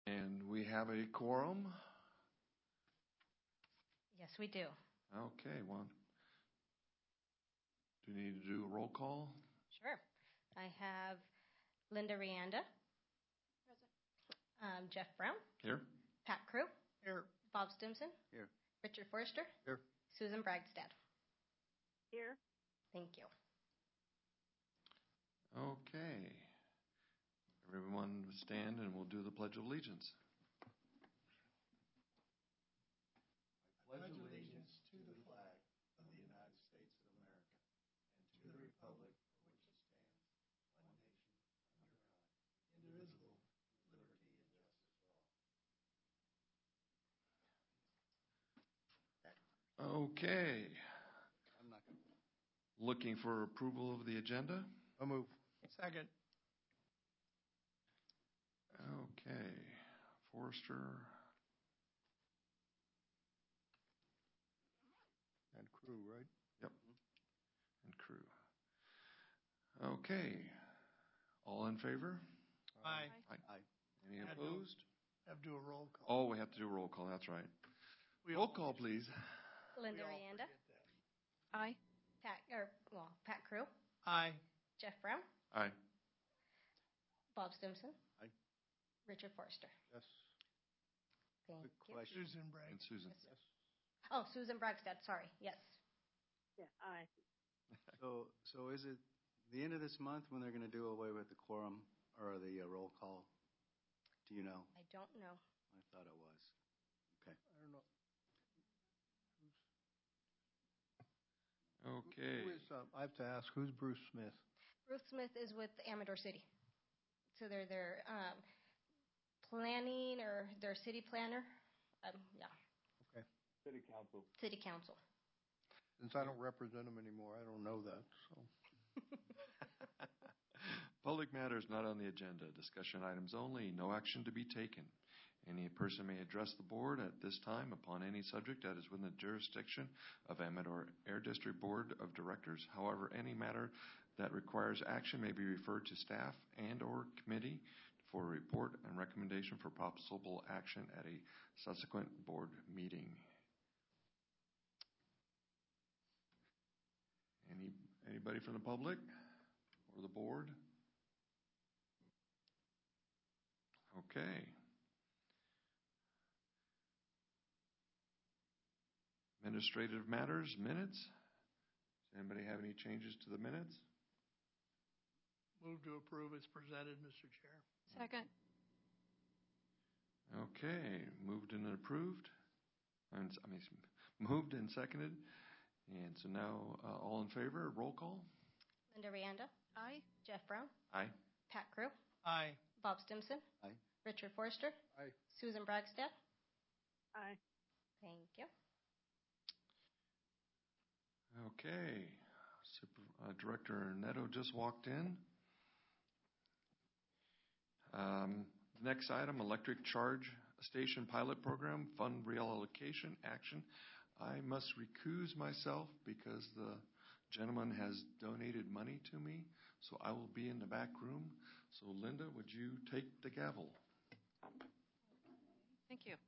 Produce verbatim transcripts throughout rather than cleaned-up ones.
And we have a quorum. Yes, we do. Okay, well, do we need to do a roll call? Sure. I have Linda Rianda. Present. Um, Jeff Brown. Here. Pat Crew. Here. Bob Stimson. Here. Richard Forrester. Here. Susan Bragstad. Here. Thank you. Okay. Everyone stand and we'll do the Pledge of Allegiance. I pledge allegiance to the flag of the United States of America and to the republic for which it stands, one nation, under God, indivisible, with liberty and justice for all. Okay. I'm not going to. Looking for approval of the agenda? I'll move. Second. Okay. Forrester And Crew, right? Yep. And Crew. Okay. All in favor? Aye. Aye. Aye. Any Had to- opposed? Have to do a roll call. Oh, we have to do a roll call. That's right. We Roll all- call, please. Linda we all Rianda. forget that. Aye. Pat, or, well, Pat Crew. Aye. Jeff Brown. Aye. Bob Stimson. Aye. Richard Forrester. Yes. Thank Good you. question. Susan Bragg. And Susan. Yes, sir. Oh, Susan Bragstad. Sorry. Yes. Yeah, aye. So, so is it the end of this month when they're going to do away with the quorum or the uh, roll call? Do you know? I don't know. I thought it was. Okay. I don't know. Okay. Who is, uh, I have to ask, who's Bruce Smith? Ruth Smith is with Amador City. So they're their um, planning or their city planner. Um, yeah. Okay. City council. City council. Since I don't represent him anymore, I don't know that, so. Public matters not on the agenda. Discussion items only. No action to be taken. Any person may address the board at this time upon any subject that is within the jurisdiction of Amador Air District Board of Directors. However, any matter that requires action may be referred to staff and or committee for a report and recommendation for possible action at a subsequent board meeting. Any anybody from the public or the board? Okay. Administrative matters, minutes. Does anybody have any changes to the minutes? Move to approve as presented, Mister Chair. Second. Okay, moved and approved. I'm s- I mean, moved and seconded. And so now, uh, all in favor, roll call? Linda Rianda. Aye. Jeff Brown. Aye. Pat Crew. Aye. Bob Stimson. Aye. Richard Forrester. Aye. Susan Bragstad. Aye. Thank you. Okay. Super, uh, Director Neto just walked in. Um, next item, electric charge station pilot program, fund reallocation action. I must recuse myself because the gentleman has donated money to me, so I will be in the back room. So Linda, would you take the gavel? Thank you.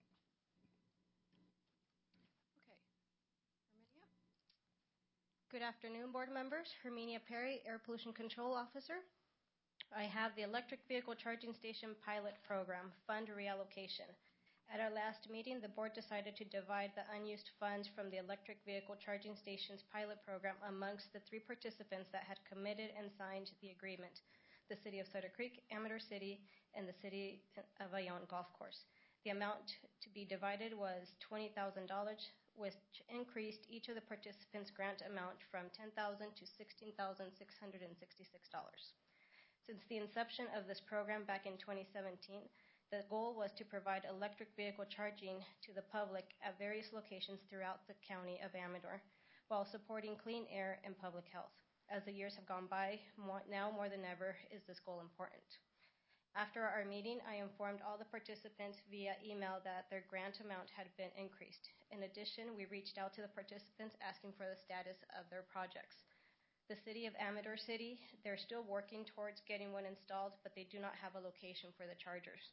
Okay. Herminia? Good afternoon, board members. Herminia Perry, Air Pollution Control Officer. I have the electric vehicle charging station pilot program, fund reallocation. At our last meeting, the board decided to divide the unused funds from the electric vehicle charging stations pilot program amongst the three participants that had committed and signed the agreement: the City of Sutter Creek, Amador City, and the City of Bayonne Golf Course. The amount to be divided was twenty thousand dollars, which increased each of the participants' grant amount from ten thousand dollars to sixteen thousand six hundred sixty-six dollars. Since the inception of this program back in twenty seventeen, the goal was to provide electric vehicle charging to the public at various locations throughout the county of Amador, while supporting clean air and public health. As the years have gone by, more, now more than ever is this goal important. After our meeting, I informed all the participants via email that their grant amount had been increased. In addition, we reached out to the participants asking for the status of their projects. The City of Amador City, they're still working towards getting one installed, but they do not have a location for the chargers.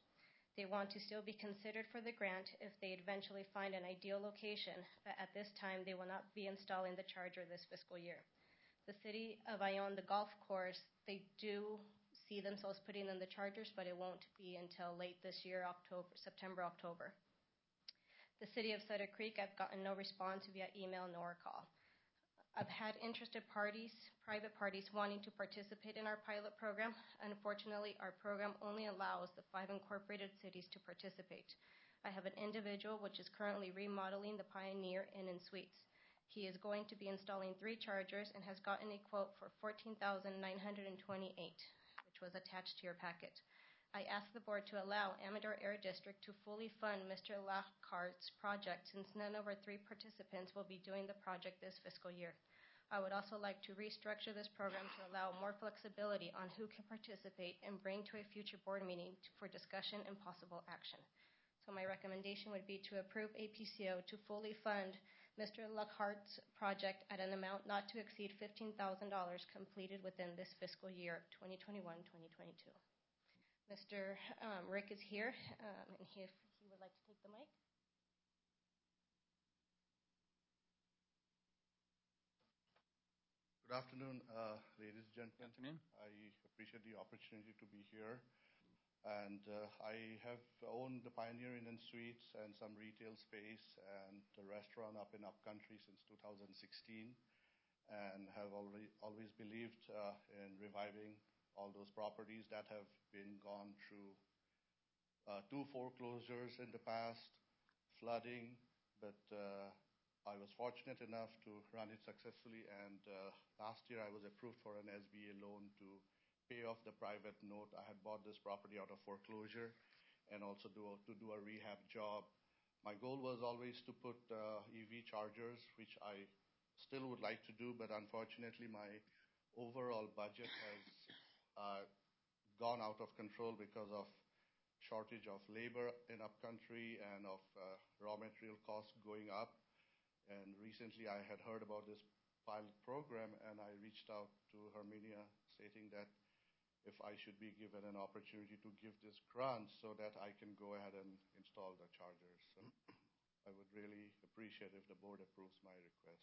They want to still be considered for the grant if they eventually find an ideal location, but at this time, they will not be installing the charger this fiscal year. The city of Ione, the golf course, they do see themselves putting in the chargers, but it won't be until late this year, October, September, October. The city of Sutter Creek, I've gotten no response via email nor call. I've had interested parties, private parties, wanting to participate in our pilot program. Unfortunately, our program only allows the five incorporated cities to participate. I have an individual which is currently remodeling the Pioneer Inn and Suites. He is going to be installing three chargers and has gotten a quote for fourteen thousand nine hundred twenty-eight dollars, which was attached to your packet. I asked the board to allow Amador Air District to fully fund Mister Lockhart's project since none of our three participants will be doing the project this fiscal year. I would also like to restructure this program to allow more flexibility on who can participate and bring to a future board meeting for discussion and possible action. So my recommendation would be to approve A P C O to fully fund Mister Lockhart's project at an amount not to exceed fifteen thousand dollars completed within this fiscal year, twenty twenty-one twenty twenty-two. Mister Um, Rick is here, um, and he, if he would like to take the mic. Good afternoon, uh, ladies and gentlemen. Afternoon. I appreciate the opportunity to be here. And uh, I have owned the Pioneer Inn and Suites and some retail space and a restaurant up in Upcountry since two thousand sixteen, and have already, always believed uh, in reviving all those properties that have been gone through uh, two foreclosures in the past, flooding, but uh, I was fortunate enough to run it successfully, and uh, last year I was approved for an S B A loan to pay off the private note. I had bought this property out of foreclosure and also do, to do a rehab job. My goal was always to put uh, E V chargers, which I still would like to do, but unfortunately my overall budget has uh, gone out of control because of shortage of labor in Upcountry and of uh, raw material costs going up. And recently I had heard about this pilot program, and I reached out to Herminia stating that if I should be given an opportunity to give this grant so that I can go ahead and install the chargers. So I would really appreciate if the board approves my request.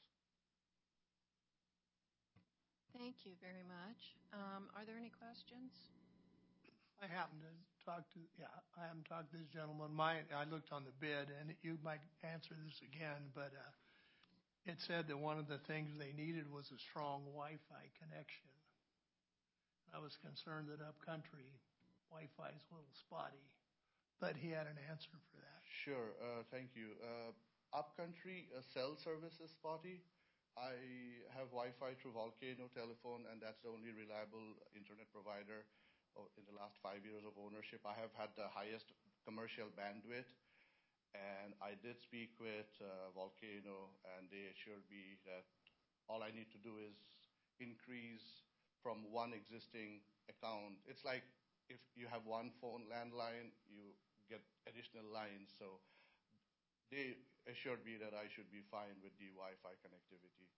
Thank you very much. Um, are there any questions? I happened to talk to, yeah, I haven't talked to this gentleman. My, I looked on the bid, and you might answer this again, but uh, it said that one of the things they needed was a strong Wi-Fi connection. I was concerned that Upcountry Wi-Fi is a little spotty, but he had an answer for that. Sure, uh, thank you. Uh, Upcountry uh, cell service is spotty. I have Wi-Fi through Volcano Telephone, and that's the only reliable internet provider in the last five years of ownership. I have had the highest commercial bandwidth, and I did speak with uh, Volcano, and they assured me that all I need to do is increase from one existing account. It's like if you have one phone landline, you get additional lines. So they assured me that I should be fine with the Wi-Fi connectivity.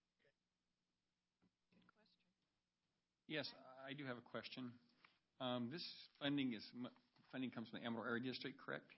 Good question. Yes, I do have a question. Um, this funding is funding comes from the Amador Air District, correct?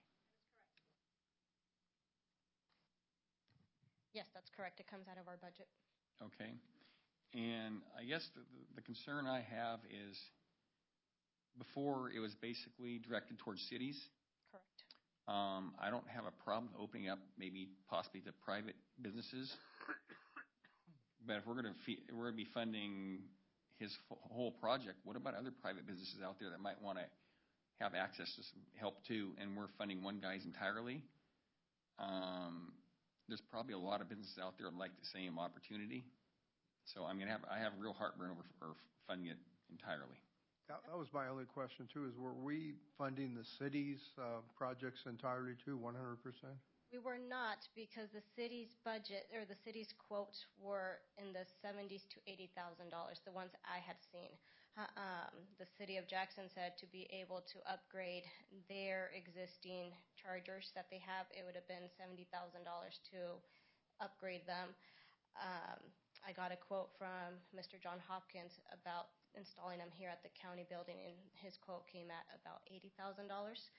Yes, that's correct. It comes out of our budget. Okay. And I guess the, the concern I have is before it was basically directed towards cities. Correct. Um, I don't have a problem opening up maybe possibly to private businesses. But if we're going to fe- we're going to be funding his f- whole project, what about other private businesses out there that might want to have access to some help too, and we're funding one guy's entirely? Um, there's probably a lot of businesses out there that like the same opportunity. So I'm going to have, I have real heartburn over for funding it entirely. That, that was my only question too, is were we funding the city's uh, projects entirely too, one hundred percent? We were not, because the city's budget or the city's quotes were in the seventies to eighty thousand dollars. The ones I had seen. Uh, um, the city of Jackson said to be able to upgrade their existing chargers that they have, it would have been seventy thousand dollars to upgrade them. Um, I got a quote from Mister John Hopkins about installing them here at the county building, and his quote came at about eighty thousand dollars.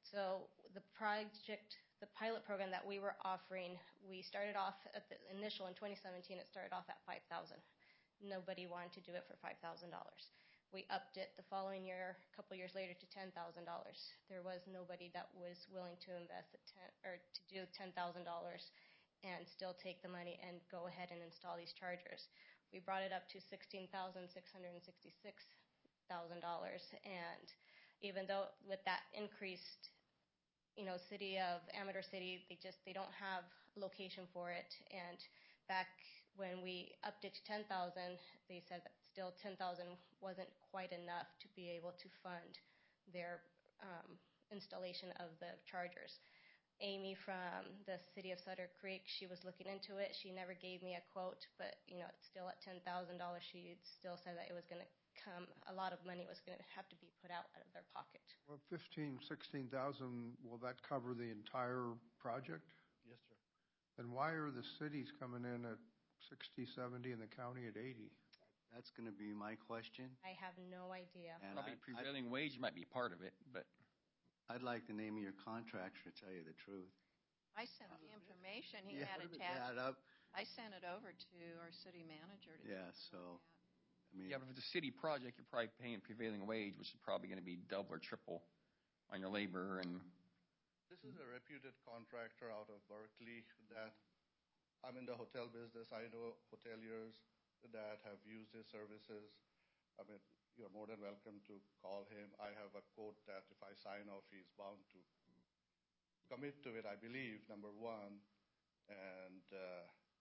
So the project, the pilot program that we were offering, we started off at the initial in twenty seventeen. It started off at five thousand dollars. Nobody wanted to do it for five thousand dollars. We upped it the following year, a couple years later, to ten thousand dollars. There was nobody that was willing to invest at ten or to do ten thousand dollars and still take the money and go ahead and install these chargers. We brought it up to sixteen thousand six hundred sixty-six thousand dollars, and even though with that increased, you know, city of Amador City, they just they don't have a location for it. And back when we upped it to ten thousand, they said that still ten thousand wasn't quite enough to be able to fund their um, installation of the chargers. Amy from the city of Sutter Creek, she was looking into it. She never gave me a quote, but you know, it's still at ten thousand dollars. She still said that it was going to come, a lot of money was going to have to be put out of their pocket. Well, fifteen, sixteen thousand, will that cover the entire project? Yes, sir. Then why are the cities coming in at sixty, seventy, and the county at eighty? That's going to be my question. I have no idea. And Probably I- prevailing wage might be part of it, but I'd like the name of your contractor, to tell you the truth. I sent the information he Yeah, had add attached. up. I sent it over to our city manager to take Yeah, a look so, at. I mean, yeah, but if it's a city project, you're probably paying prevailing wage, which is probably going to be double or triple on your labor. And This is a reputed contractor out of Berkeley that I'm in the hotel business. I know hoteliers that have used his services. I mean, you're more than welcome to call him. I have a quote that if I sign off, he's bound to commit to it, I believe, number one. And uh,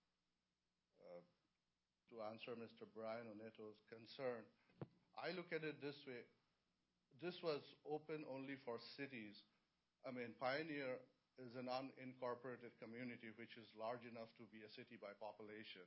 uh, to answer Mister Brian Oneto's concern, I look at it this way. This was open only for cities. I mean, Pioneer is an unincorporated community which is large enough to be a city by population.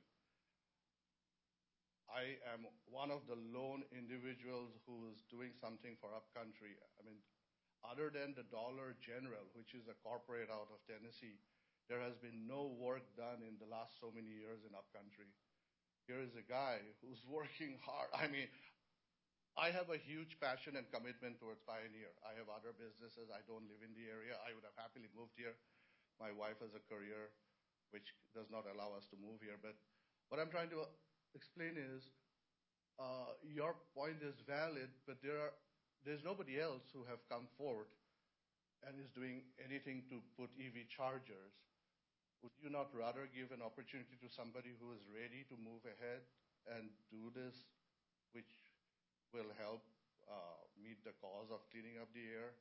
I am one of the lone individuals who is doing something for upcountry. I mean, other than the Dollar General, which is a corporate out of Tennessee, there has been no work done in the last so many years in upcountry. Here is a guy who's working hard. I mean, I have a huge passion and commitment towards Pioneer. I have other businesses. I don't live in the area. I would have happily moved here. My wife has a career which does not allow us to move here. But what I'm trying to explain is uh, your point is valid, but there are there's nobody else who have come forward and is doing anything to put E V chargers. Would you not rather give an opportunity to somebody who is ready to move ahead and do this, which will help uh, meet the cause of cleaning up the air?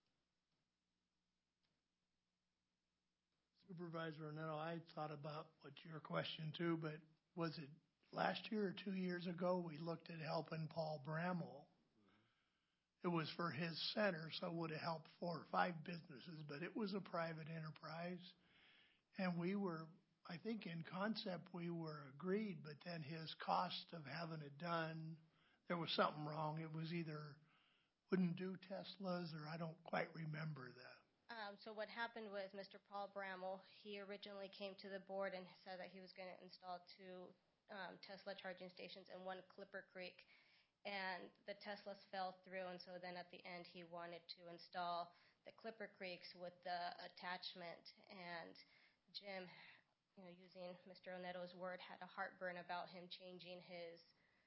Supervisor Arnetto, I thought about what your question too, but was it last year or two years ago, we looked at helping Paul Bramall? It was for his center, so it would have helped four or five businesses, but it was a private enterprise. And we were, I think in concept, we were agreed, but then his cost of having it done, there was something wrong. It was either wouldn't do Teslas, or I don't quite remember that. Um, so what happened was Mister Paul Bramall, he originally came to the board and said that he was going to install two um, Tesla charging stations and one Clipper Creek. And the Teslas fell through, and so then at the end he wanted to install the Clipper Creeks with the attachment. And Jim, you know, using Mister Oneto's word, had a heartburn about him changing his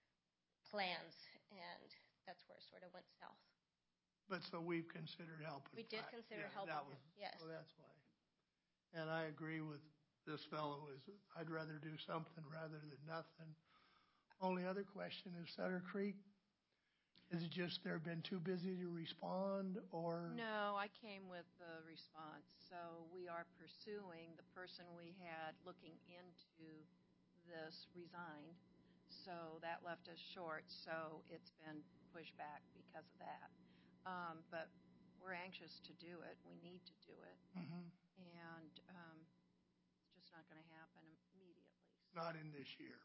plans, and that's where it sort of went south. But so we've considered helping. We did Pat. consider Yeah, helping that him, was- yes. Oh, that's why. And I agree with this fellow, is I'd rather do something rather than nothing. Only other question is Sutter Creek, is it just they've been too busy to respond, or? No, I came with the response. So we are pursuing, the person we had looking into this resigned. So that left us short. So it's been pushed back because of that. Um, but we're anxious to do it. We need to do it. Mhm. And um, it's just not going to happen immediately. Not in this year.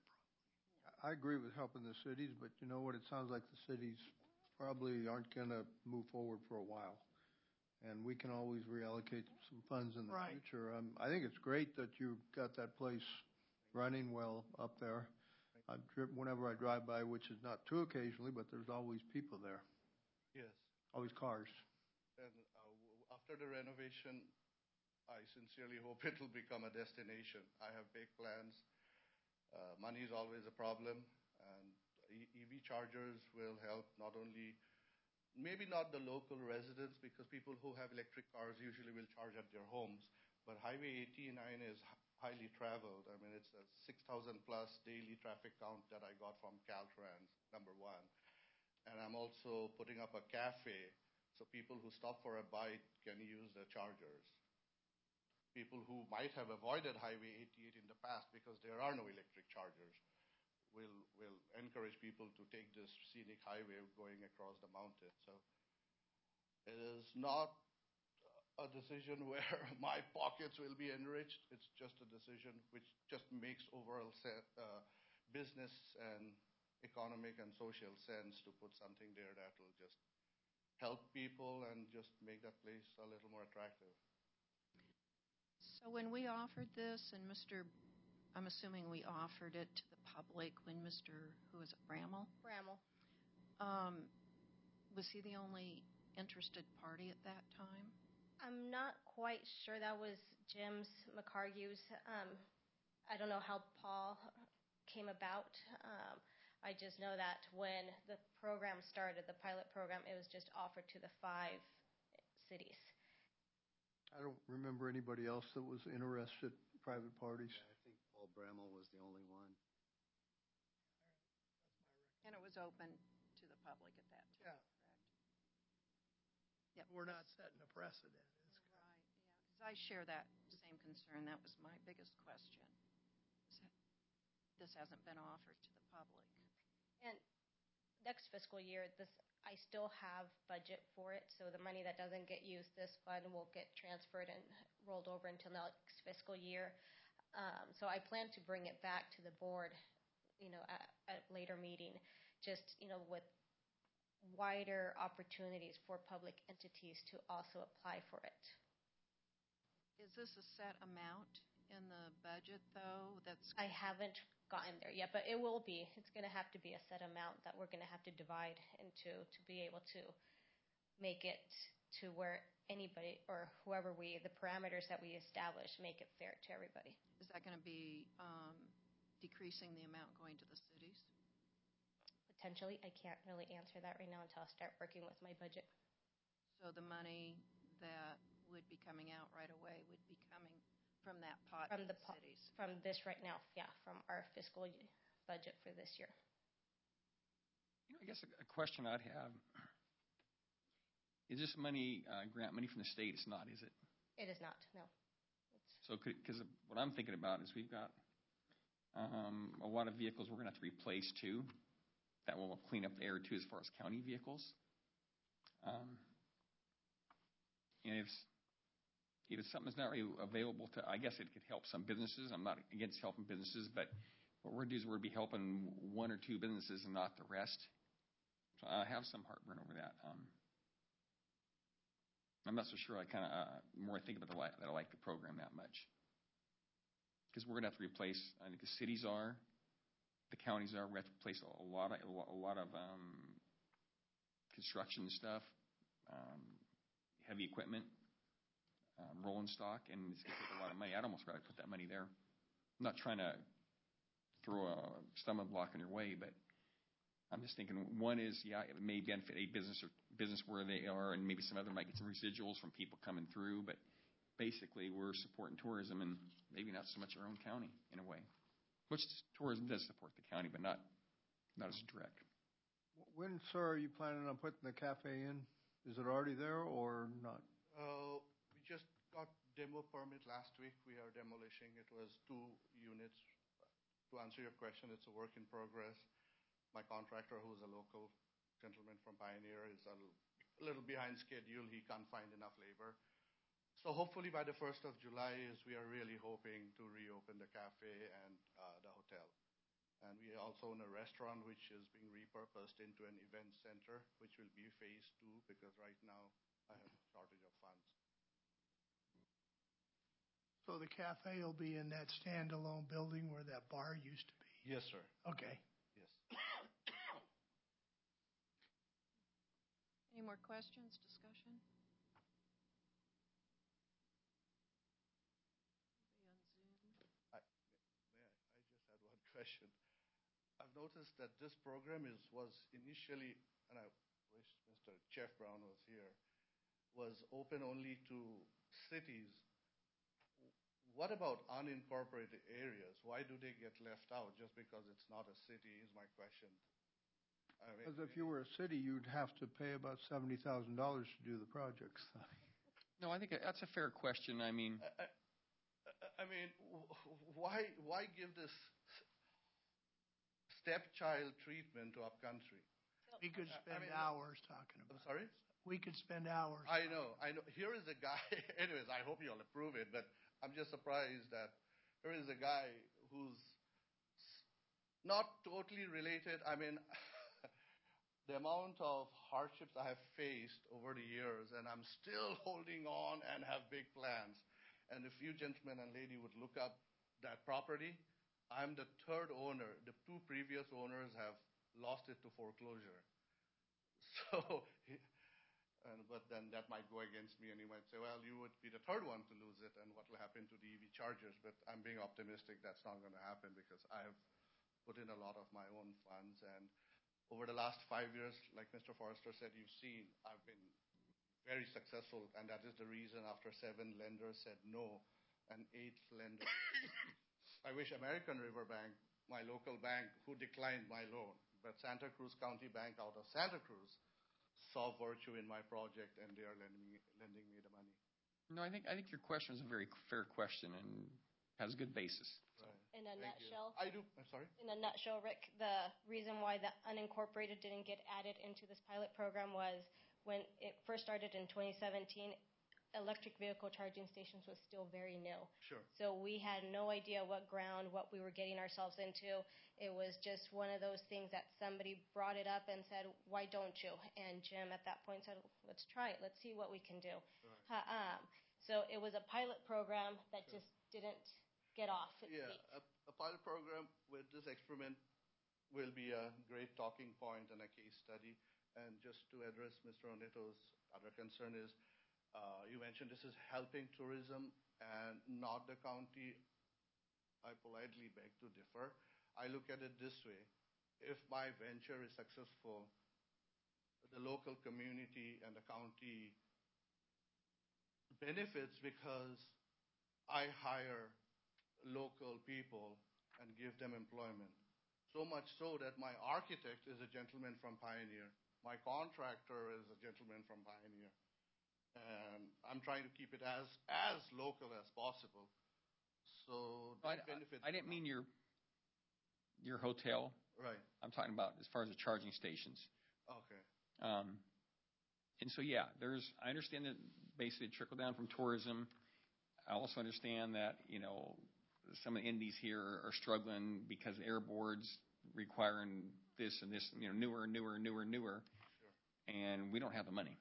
I agree with helping the cities, but you know what? It sounds like the cities probably aren't going to move forward for a while. And we can always reallocate some funds in the Right. future. Um, I think it's great that you've got that place running well up there. I trip whenever I drive by, which is not too occasionally, but there's always people there, Yes. always cars. And uh, w- after after the renovation, I sincerely hope it will become a destination. I have big plans. Uh, money is always a problem, and E- EV chargers will help not only, maybe not the local residents, because people who have electric cars usually will charge at their homes, but Highway eighty-nine is h- highly traveled. I mean, it's a six thousand plus daily traffic count that I got from Caltrans, number one. And I'm also putting up a cafe so people who stop for a bite can use the chargers. People who might have avoided Highway eighty-eight in the past because there are no electric chargers will will encourage people to take this scenic highway going across the mountain. So it is not a decision where my pockets will be enriched. It's just a decision which just makes overall se- uh, business and economic and social sense to put something there that will just help people and just make that place a little more attractive. So when we offered this, and Mister I'm assuming we offered it to the public when Mister who was it, Bramall? Bramall. Um, was he the only interested party at that time? I'm not quite sure. That was Jim's McCargue's. Um, I don't know how Paul came about. Um, I just know that when the program started, the pilot program, it was just offered to the five cities. I don't remember anybody else that was interested, private parties. Yeah, I think Paul Bramall was the only one. And it was open to the public at that time, Yeah. correct? Yep. We're not setting a precedent. It's Right, yeah, because I share that same concern. That was my biggest question. Is that This hasn't been offered to the public. And next fiscal year, this I still have budget for it, so the money that doesn't get used this fund will get transferred and rolled over until next fiscal year. Um, so I plan to bring it back to the board, you know, at, at a later meeting, just, you know, with wider opportunities for public entities to also apply for it. Is this a set amount in the budget, though, that's? I haven't gotten there yet, but it will be. It's going to have to be a set amount that we're going to have to divide into to be able to make it to where anybody or whoever we, the parameters that we establish, make it fair to everybody. Is that going to be um, decreasing the amount going to the cities? Potentially, I can't really answer that right now until I start working with my budget. So the money that would be coming out right away would be coming from that pot From to the the po- cities? From this right now, yeah, from our fiscal y- budget for this year. You know, I guess a, a question I'd have, is this money, uh, grant money from the state? It's not, is it? It is not, no. It's, So, because what I'm thinking about is we've got um, a lot of vehicles we're going to have to replace too. That will clean up the air too as far as county vehicles. Um, and if if it's something that's not really available to, I guess it could help some businesses. I'm not against helping businesses, but what we're going to do is we're going to be helping one or two businesses and not the rest. So I have some heartburn over that. Um, I'm not so sure. I kind of uh, the more I think about the that I like the program that much, because we're going to have to replace. I think the cities are, the counties are. We have to replace a lot of a lot of um, construction stuff, um, heavy equipment, um, rolling stock, and it's going to take a lot of money. I'd almost rather put that money there. I'm not trying to throw a stumbling block in your way, but I'm just thinking one is, yeah, it may benefit a business or business where they are, and maybe some other might get some residuals from people coming through, but basically we're supporting tourism and maybe not so much our own county in a way, which tourism does support the county, but not not as direct. When, sir, are you planning on putting the cafe in? Is it already there or not? Uh, we just got demo permit last week. We are demolishing. It was two units. To answer your question, it's a work in progress. My contractor, who is a local gentleman from Pioneer, is a little, a little behind schedule. He can't find enough labor. So hopefully by the first of July is we are really hoping to reopen the cafe and uh, the hotel. And we also own a restaurant which is being repurposed into an event center, which will be phase two, because right now I have a shortage of funds. So the cafe will be in that standalone building where that bar used to be? Yes, sir. Okay. Yes. Any more questions, discussion? question. I've noticed that this program is was initially, and I wish Mister Jeff Brown was here, was open only to cities. What about unincorporated areas? Why do they get left out just because it's not a city is my question. I mean, Because if you were a city, you'd have to pay about seventy thousand dollars to do the projects. No, I think that's a fair question. I mean, I, I, I mean, why why give this stepchild treatment to upcountry? We could I spend mean, hours talking I'm about it. sorry? We could spend hours. I know, I know. Here is a guy, anyways, I hope you'll approve it, but I'm just surprised that here is a guy who's not totally related. I mean, the amount of hardships I have faced over the years, and I'm still holding on and have big plans. And if you gentlemen and lady would look up that property, I'm the third owner. The two previous owners have lost it to foreclosure. So, and, but then that might go against me, and you might say, well, you would be the third one to lose it, and what will happen to the E V chargers? But I'm being optimistic that's not going to happen because I have put in a lot of my own funds. And over the last five years, like Mister Forrester said, you've seen I've been very successful, and that is the reason after seven lenders said no, an eighth lender. I wish American River Bank, my local bank, who declined my loan, but Santa Cruz County Bank out of Santa Cruz saw virtue in my project, and they are lending me, lending me the money. no, I think I think your question is a very fair question and has a good basis. Right. In a Thank nutshell, you. I do. I'm sorry. in a nutshell, Rick, the reason why the unincorporated didn't get added into this pilot program was when it first started in twenty seventeen, electric vehicle charging stations was still very new. Sure. So we had no idea what ground, what we were getting ourselves into. It was just one of those things that somebody brought it up and said, why don't you? And Jim at that point said, let's try it. Let's see what we can do. Right. Uh, um, so it was a pilot program that just didn't get off its Yeah, feet. a, a pilot program with this experiment will be a great talking point and a case study. And just to address Mister Oneto's other concern is, uh, you mentioned this is helping tourism and not the county. I politely beg to differ. I look at it this way. If my venture is successful, the local community and the county benefits because I hire local people and give them employment. So much so that my architect is a gentleman from Pioneer. My contractor is a gentleman from Pioneer. And I'm trying to keep it as, as local as possible. So I, that benefits. I, I didn't mean your your hotel. Right. I'm talking about as far as the charging stations. Okay. Um, and so, yeah, there's. I understand that basically trickle down from tourism. I also understand that you know some of the indies here are struggling because air boards requiring this and this, you know, newer, newer, newer, newer, Sure. and we don't have the money.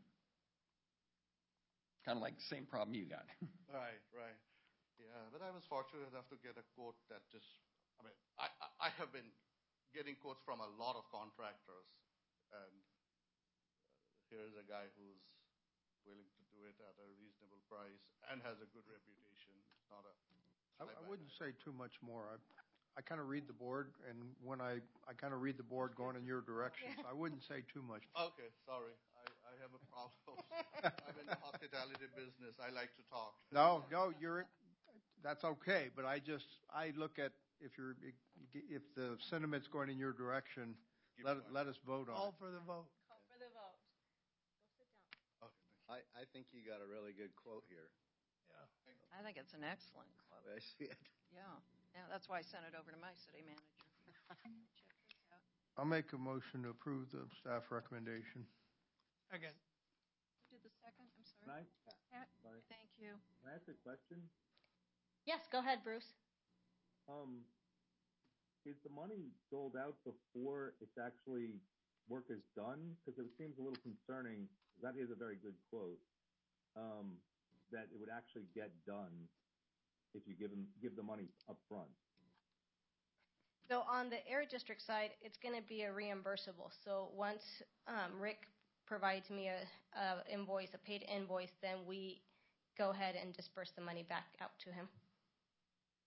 Kind of like the same problem you got. Right, right. Yeah, but I was fortunate enough to get a quote that just, I mean, I, I, I have been getting quotes from a lot of contractors, and here's a guy who's willing to do it at a reasonable price and has a good reputation. It's not a. I, I wouldn't say too much more. I, I kind of read the board, and when I, I kind of read the board going in your direction, so I wouldn't say too much. Okay, sorry. I, I have a problem. I'm in the hospitality business. I like to talk. No, no, you're, that's okay, but I just, I look at, if you're, if the sentiment's going in your direction, Keep let, going. let us vote on All it. for the vote. Call for the vote. Go sit down. Okay, thank you. I, I think you got a really good quote here. Yeah. I think it's an excellent quote. I see it. Yeah, yeah, that's why I sent it over to my city manager. Check this out. I'll make a motion to approve the staff recommendation. Again, Who did the second? I'm Can sorry. I, Pat? sorry, Thank you. can I ask a question? Yes, go ahead, Bruce. Um, is the money doled out before it's actually, work is done? Because it seems a little concerning, that is a very good quote, um, that it would actually get done if you give them, give the money up front. So on the Air District side, it's going to be a reimbursable. So once um, Rick provides me a, a invoice, a paid invoice, then we go ahead and disperse the money back out to him.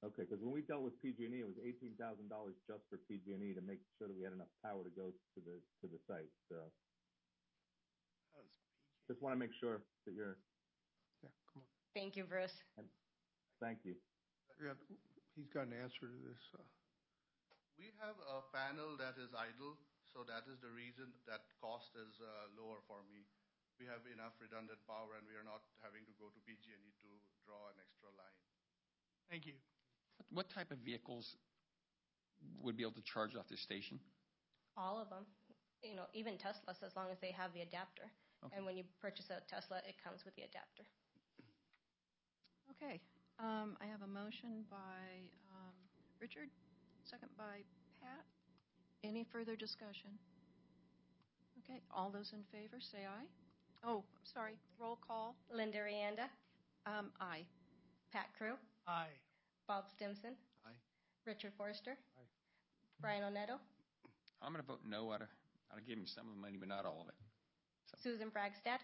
Okay, because when we dealt with P G and E, it was eighteen thousand dollars just for P G and E to make sure that we had enough power to go to the, to the site, so. That was P G. Just want to make sure that you're, Yeah, come on. Thank you, Bruce. thank you. Yeah, he's got an answer to this. uh, We have a panel that is idle, so that is the reason that cost is uh, lower for me. We have enough redundant power, and we are not having to go to P G and E to draw an extra line. Thank you. What type of vehicles would be able to charge off this station? All of them, you know, even Teslas, as long as they have the adapter. Okay. And when you purchase a Tesla, it comes with the adapter. Okay, um, I have a motion by, um, Richard, second by Pat. Any further discussion? Okay, all those in favor, say aye. Oh, I'm sorry, roll call. Linda Rianda, Um, aye. Pat Crew, Aye. Bob Stimson, Aye. Richard Forrester, Aye. Brian Onetto, I'm going to vote no. I'd, I'd give him some of the money, but not all of it. Susan Bragstad.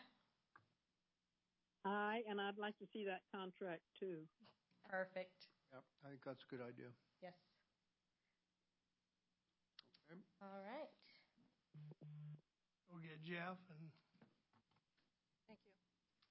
Aye, and I'd like to see that contract too. Perfect. Yep, I think that's a good idea. Yes. Okay. All right. We'll get Jeff and Thank you.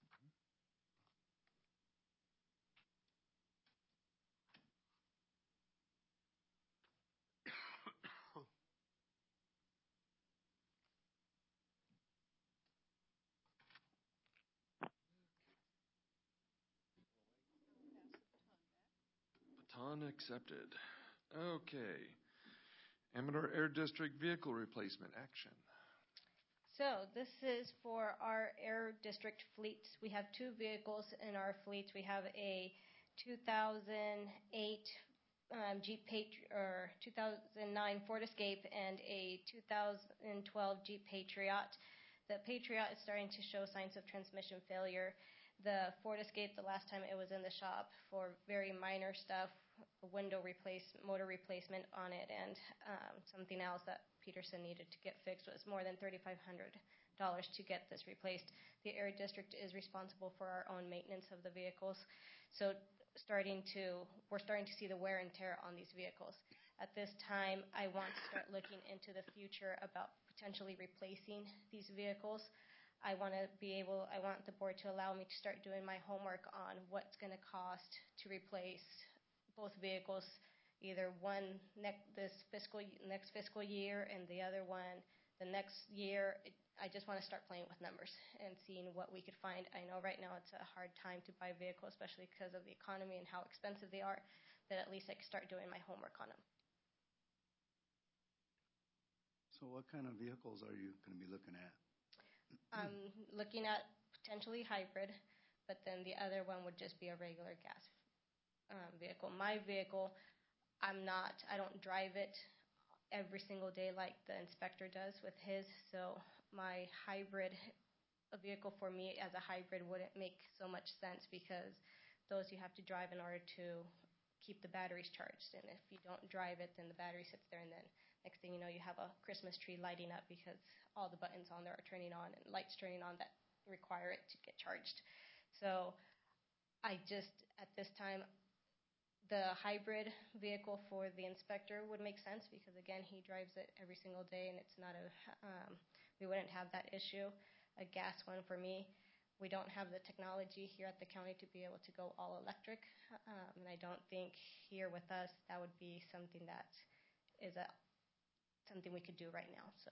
Baton accepted. Okay. Amador Air District Vehicle Replacement Action. So this is for our air district fleets. We have two vehicles in our fleets. We have a two thousand eight um, Jeep Patri- or two thousand nine Ford Escape and a two thousand twelve Jeep Patriot. The Patriot is starting to show signs of transmission failure. The Ford Escape, the last time it was in the shop for very minor stuff, window replace, motor replacement on it, and um, something else that Peterson needed to get fixed was more than thirty-five hundred dollars to get this replaced. The Air District is responsible for our own maintenance of the vehicles. So starting to, we're starting to see the wear and tear on these vehicles. At this time, I want to start looking into the future about potentially replacing these vehicles. I want to be able, I want the board to allow me to start doing my homework on what's going to cost to replace both vehicles, either one next this fiscal next fiscal year and the other one the next year. It, I just want to start playing with numbers and seeing what we could find. I know right now it's a hard time to buy vehicles, especially because of the economy and how expensive they are, but at least I can start doing my homework on them. So what kind of vehicles are you going to be looking at? I'm looking at potentially hybrid, but then the other one would just be a regular gas um, vehicle. My vehicle, I'm not, I don't drive it every single day like the inspector does with his, so my hybrid, a vehicle for me as a hybrid wouldn't make so much sense because those you have to drive in order to keep the batteries charged, and if you don't drive it, then the battery sits there, and then next thing you know, you have a Christmas tree lighting up because all the buttons on there are turning on and lights turning on that require it to get charged. So I just, at this time, the hybrid vehicle for the inspector would make sense because, again, he drives it every single day, and it's not a, um, we wouldn't have that issue. A gas one for me, we don't have the technology here at the county to be able to go all electric, um, and I don't think here with us that would be something that is a something we could do right now. So,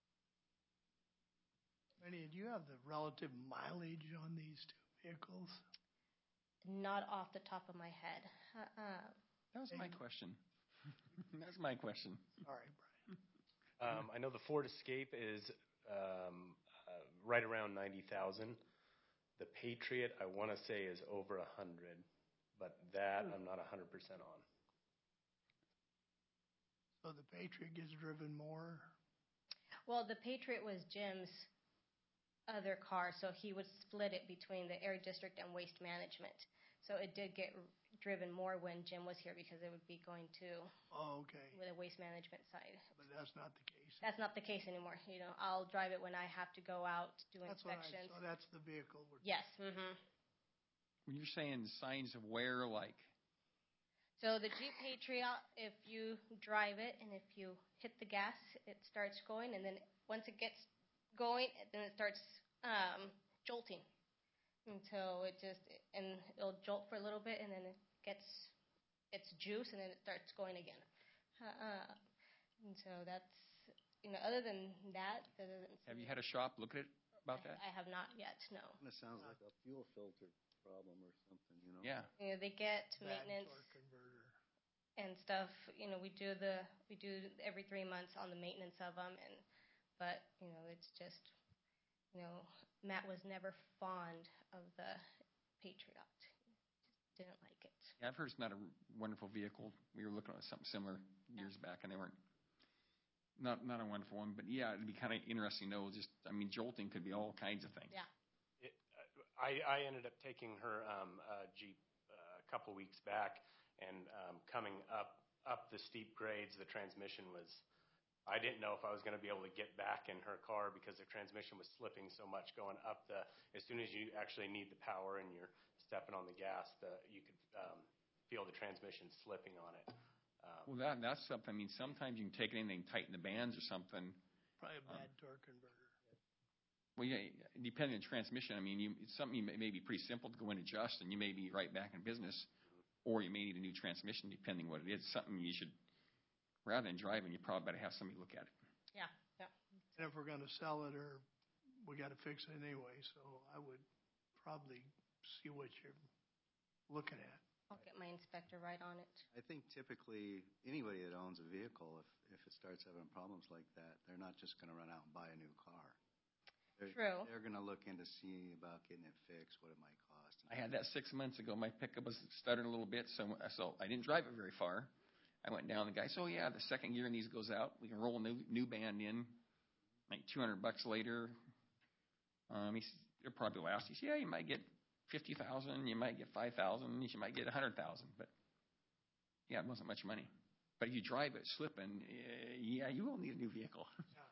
Rennie, do you have the relative mileage on these two vehicles? not off the top of my head. Uh, That was my question. That's my question. Sorry, Brian. Um, I know the Ford Escape is um, uh, right around ninety thousand. The Patriot, I want to say, is over a hundred, but that I'm not a hundred percent on. So the Patriot gets driven more? well, the Patriot was Jim's other car, so he would split it between the Air District and Waste Management. So it did get r- driven more when Jim was here because it would be going to Oh, okay. with the Waste Management side. But that's not the case. That's not the case anymore. You know, I'll drive it when I have to go out do That's what I, inspections. so that's the vehicle we're. Yes. Mm-hmm. When you're saying signs of wear, like So the Jeep Patriot, if you drive it and if you hit the gas, it starts going, and then once it gets going, then it starts um, jolting. And so it just, and it'll jolt for a little bit, and then it gets its juice, and then it starts going again. Uh, and so that's, you know, other than that, that doesn't. Have you had a shop look at it about that? I have not yet, no. It sounds like a fuel filter problem or something, you know? Yeah. You know, they get Bad maintenance torque converter. and stuff. You know, we do the we do every three months on the maintenance of them, and but you know, it's just, you know, Matt was never fond of the Patriot. Just didn't like it. Yeah, I've heard it's not a wonderful vehicle. We were looking at something similar years Yeah. back, and they weren't not not a wonderful one. But yeah, it'd be kind of interesting to know. Just, I mean, jolting could be all kinds of things. Yeah. It, I, I ended up taking her um, uh, Jeep uh, a couple weeks back, and um, coming up up the steep grades, the transmission was. I didn't know if I was going to be able to get back in her car because the transmission was slipping so much going up the. As soon as you actually need the power and you're stepping on the gas, the you could um, feel the transmission slipping on it. Um, Well, that that's something. I mean, sometimes you can take anything, tighten the bands or something. Probably a Um, bad torque converter. Well, yeah, depending on transmission, I mean, you, it's something you may, may be pretty simple to go and adjust, and you may be right back in business, or you may need a new transmission, depending what it is. Something you should, rather than driving, you probably better have somebody look at it. Yeah. Yeah. And if we're going to sell it, or we got to fix it anyway, so I would probably see what you're looking at. I'll get my inspector right on it. I think typically anybody that owns a vehicle, if, if it starts having problems like that, they're not just going to run out and buy a new car. They're, True. They're going to look into see about getting it fixed, what it might cost. I had that six months ago. My pickup was stuttering a little bit, so so I didn't drive it very far. I went down. The guy said, "Oh yeah, the second gear in these goes out. We can roll a new new band in. Like two hundred bucks later, um, he said, it'll probably last." He said, "Yeah, you might get fifty thousand. You might get five thousand. You might get a hundred thousand." But yeah, it wasn't much money. But if you drive it slipping, uh, yeah, you will need a new vehicle.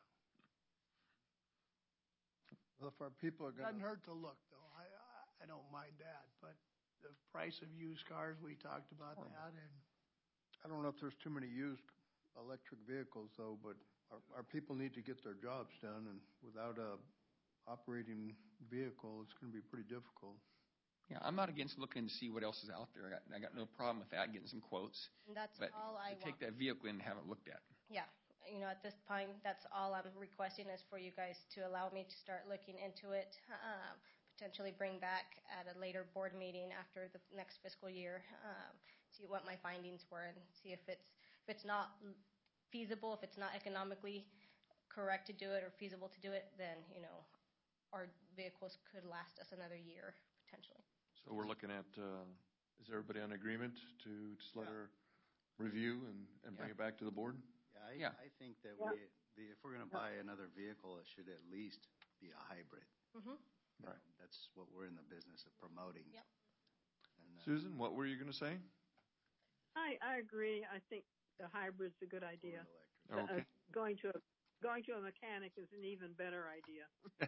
Well, if our people are Doesn't gonna, hurt to look, though. I, I, I don't mind that, but the price of used cars, we talked about that, and I don't know if there's too many used electric vehicles though, but our, our people need to get their jobs done, and without a operating vehicle, it's gonna be pretty difficult. Yeah, I'm not against looking to see what else is out there. I got, I got no problem with that, getting some quotes. And that's But all I to want. take that vehicle in and have it looked at. Yeah. You know, at this point, that's all I'm requesting is for you guys to allow me to start looking into it, um, potentially bring back at a later board meeting after the next fiscal year, um, see what my findings were and see if it's if it's not feasible, if it's not economically correct to do it or feasible to do it, then, you know, our vehicles could last us another year potentially. So we're looking at, uh, is everybody on agreement to just let her review and, and bring it Yeah. back to the board? I, Yeah. I think that we, the, if we're going to buy another vehicle, it should at least be a hybrid. Mm-hmm. Right. That's what we're in the business of promoting. Yep. And, uh, Susan, what were you going to say? I, I agree. I think the hybrid's a good idea. electric. Uh, Okay. Going to a, going to a mechanic is an even better idea.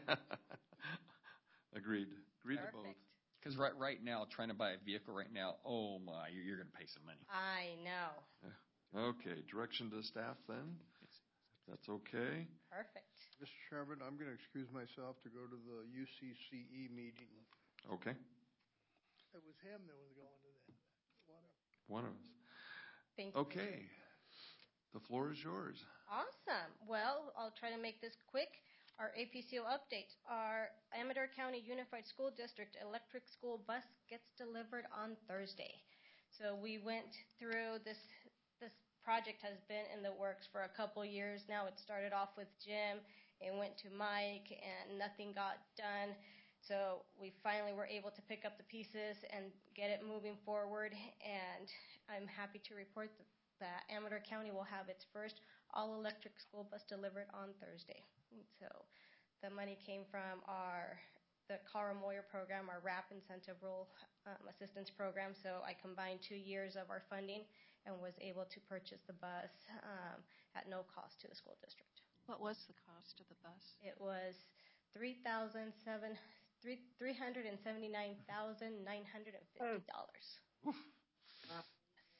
Agreed. Agreed to both. Perfect. Because right right now, trying to buy a vehicle right now, oh my, you're, you're going to pay some money. I know. Okay, direction to staff then, if that's okay. Perfect. Mister Chairman, I'm gonna excuse myself to go to the U C C E meeting. Okay, it was him that was going to that. Whatever. one of us. Thank you. Okay, the floor is yours. Awesome. Well, I'll try to make this quick. Our A P C O update. Our Amador County Unified School District electric school bus gets delivered on Thursday. So we went through this. This project has been in the works for a couple years now. It started off with Jim. It went to Mike, and nothing got done. So we finally were able to pick up the pieces and get it moving forward. And I'm happy to report that, that Amador County will have its first all-electric school bus delivered on Thursday. And so the money came from our the Cara Moyer program, our R A P incentive role um, assistance program. So I combined two years of our funding and was able to purchase the bus um, at no cost to the school district. What was the cost of the bus? It was three thousand seven three three hundred and seventy nine thousand nine hundred and fifty dollars. How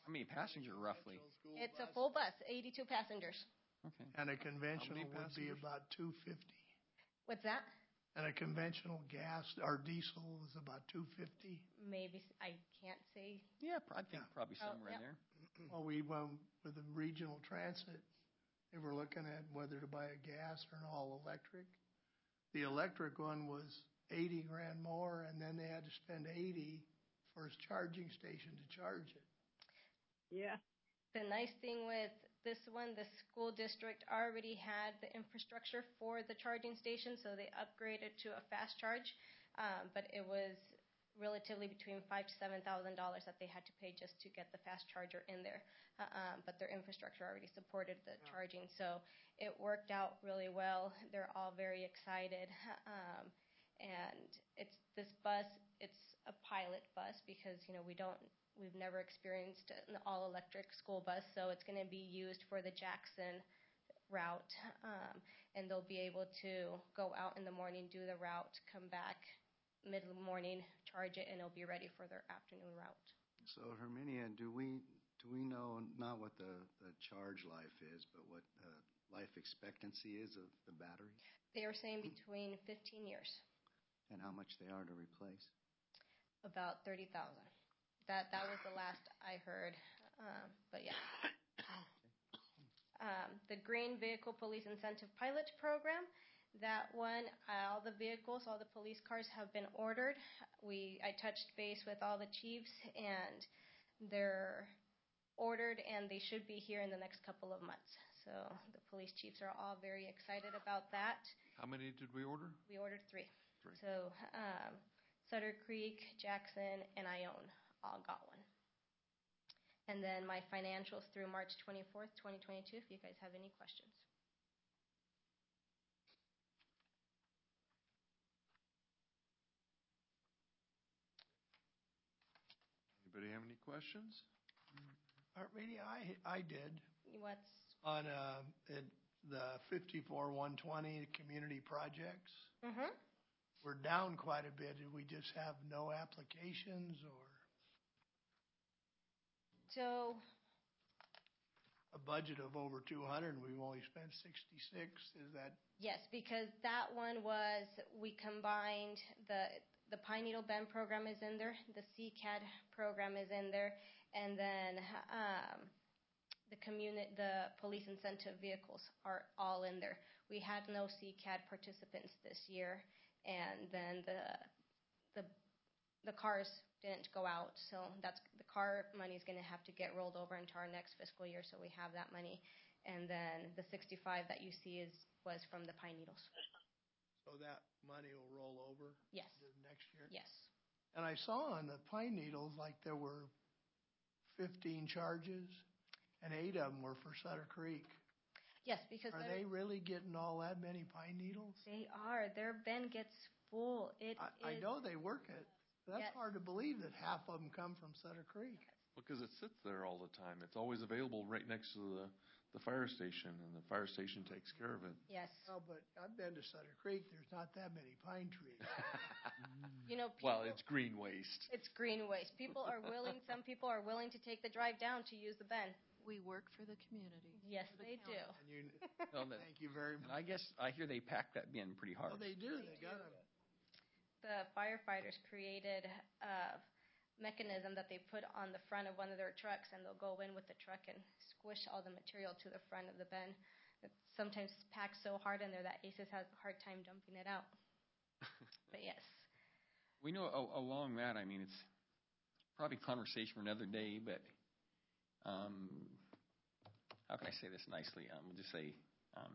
How many passengers roughly? It's a full bus, eighty-two passengers. Okay. And a conventional many would be passengers? about two fifty. What's that? And a conventional gas or diesel is about two fifty. Maybe, s- I can't say. Yeah, pro- I think Yeah. probably Oh, somewhere in yep. there. Well, we went with the regional transit. They were looking at whether to buy a gas or an all electric. The electric one was eighty grand more, and then they had to spend eighty for a charging station to charge it. Yeah. The nice thing with this one, the school district already had the infrastructure for the charging station, so they upgraded to a fast charge. Um, but it was relatively between five to seven thousand dollars that they had to pay just to get the fast charger in there. Uh, um, but their infrastructure already supported the charging, so it worked out really well. They're all very excited, um, and it's this bus. It's a pilot bus because you know we don't. We've never experienced an all-electric school bus, so it's going to be used for the Jackson route, um, and they'll be able to go out in the morning, do the route, come back middle of the morning, charge it, and it'll be ready for their afternoon route. So Herminia, do we, do we know not what the, the charge life is, but what uh, life expectancy is of the battery? They are saying between fifteen years, And how much they are to replace? about thirty thousand. That that was the last I heard, um, but yeah. Um, the Green Vehicle Police Incentive Pilot Program, that one, all the vehicles, all the police cars have been ordered. We I touched base with all the chiefs, and they're ordered, and they should be here in the next couple of months. So the police chiefs are all very excited about that. How many did we order? We ordered three. Three. So um, Sutter Creek, Jackson, and Ione all got one. And then my financials through March twenty-fourth, twenty twenty-two, if you guys have any questions. Anybody have any questions? Armenia, I, I did What's, on, uh, it, the fifty-four one twenty community projects. mm-hmm. We're down quite a bit. Did we just have no applications or So, a budget of over two hundred and we've only spent sixty-six? Is that, yes, because that one was, we combined the, the Pine Needle Bend program is in there, the C C A D program is in there, and then um, the communi- the police incentive vehicles are all in there. We had no C C A D participants this year, and then the the the cars didn't go out, so that's the car money is going to have to get rolled over into our next fiscal year, so we have that money, and then the sixty-five that you see is was from the Pine Needles. so that money will roll over Yes, to next year? yes. And I saw on the Pine Needles, like there were fifteen charges and eight of them were for Sutter Creek. Yes, because Are they're- they really getting all that many pine needles? they are. Their bin gets full. It I, I is- know they work it. That's Yes. hard to believe that half of them come from Sutter Creek. Because it sits there all the time. It's always available right next to the, the fire station, and the fire station takes care of it. Yes. Oh, but I've been to Sutter Creek. There's not that many pine trees. You know, people, Well, it's green waste. it's green waste. People are willing. Some people are willing to take the drive down to use the bin. We work for the community. Yes, for the they do. county. And you, Well, that- thank you very and much. I guess I hear they pack that bin pretty hard. Oh, they do. They got them. The firefighters created a mechanism that they put on the front of one of their trucks, and they'll go in with the truck and squish all the material to the front of the bin. It sometimes packs so hard in there that ACES has a hard time dumping it out. But yes. We know a- along that, I mean, it's probably conversation for another day, but um, how can I say this nicely? Um, we'll just say um,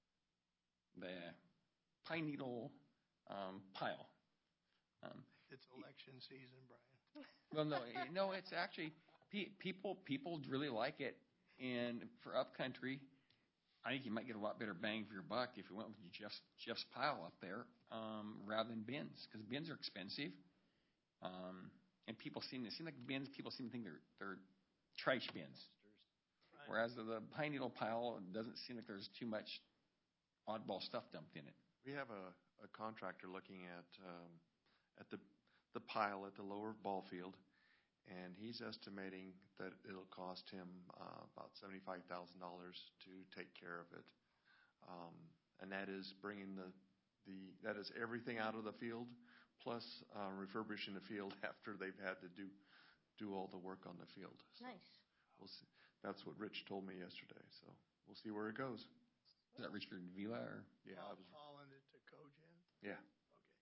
the pine needle um, pile. Um, It's election season, Brian. well, no, eh, no, it's actually pe- people people really like it, and for upcountry, I think you might get a lot better bang for your buck if you went with Jeff's Jeff's pile up there um, rather than bins, because bins are expensive, um, and people seem to seem like bins. People seem to think they're they're trash bins, whereas the, the pine needle pile doesn't seem like there's too much oddball stuff dumped in it. We have a, a contractor looking at um, at the the pile at the lower ball field, and he's estimating that it'll cost him uh, about seventy-five thousand dollars to take care of it. Um, and that is bringing the, the that is everything out of the field, plus uh, refurbishing the field after they've had to do do all the work on the field. So Nice. we'll see. That's what Rich told me yesterday. So we'll see where it goes. Is that Richard Vila or? Yeah, I was, Hauling it to Cogen? yeah. Okay.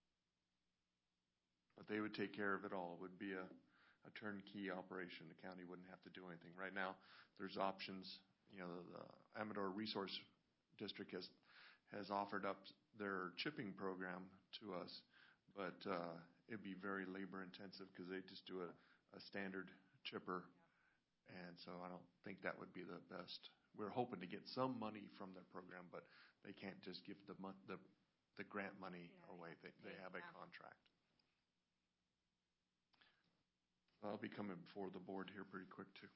But they would take care of it all. It would be a, a turnkey operation. The county wouldn't have to do anything. Right now, there's options. You know, the Amador Resource District has has offered up their chipping program to us, but uh, it'd be very labor intensive because they just do a, a standard chipper, and so I don't think that would be the best. We're hoping to get some money from their program, but they can't just give the mon- the the grant money No, away. They they have a yeah. contract. I'll be coming before the board here pretty quick too.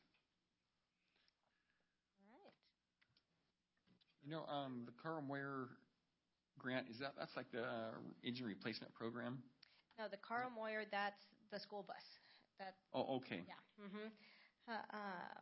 All right. You know, um, the Carl Moyer grant, is that, that's like the uh, engine replacement program? No, the Carl Moyer, that's the school bus. That, Oh, okay. yeah. Mm-hmm. Uh, uh,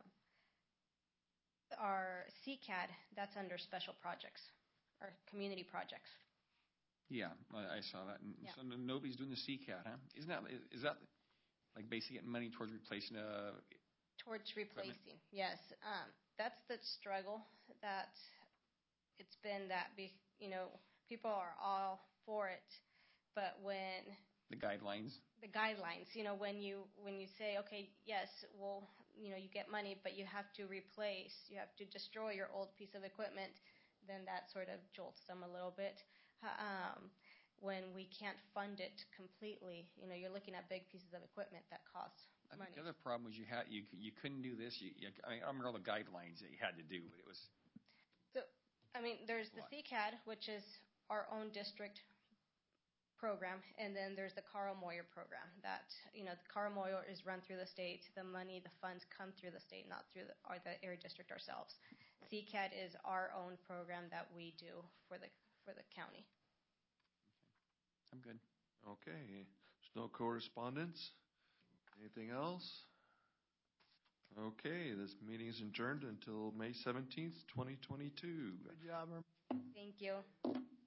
our C CAD, that's under special projects, or community projects. Yeah, I, I saw that. And Yeah. so no- nobody's doing the C CAD, huh? Isn't that, is that like basically getting money towards replacing a, Towards replacing, yes. Um, that's the struggle that it's been that, be, you know, people are all for it, but when the guidelines? the guidelines, you know, when you when you say, okay, yes, well, you know, you get money, but you have to replace, you have to destroy your old piece of equipment, then that sort of jolts them a little bit. Um, when we can't fund it completely, you know, you're looking at big pieces of equipment that cost I money. think the other problem was you had, you, c- you couldn't do this. You, you, I mean, I remember all the guidelines that you had to do, but it was, So, I mean, there's the What? C CAD, which is our own district program, and then there's the Carl Moyer program. That, you know, the Carl Moyer is run through the state. The money, the funds come through the state, not through the, or the area district ourselves. C CAD is our own program that we do for the for the county. I'm good. Okay, there's no correspondence. Anything else? Okay, this meeting is adjourned until May seventeenth, twenty twenty-two. Good job, Herm. Thank you.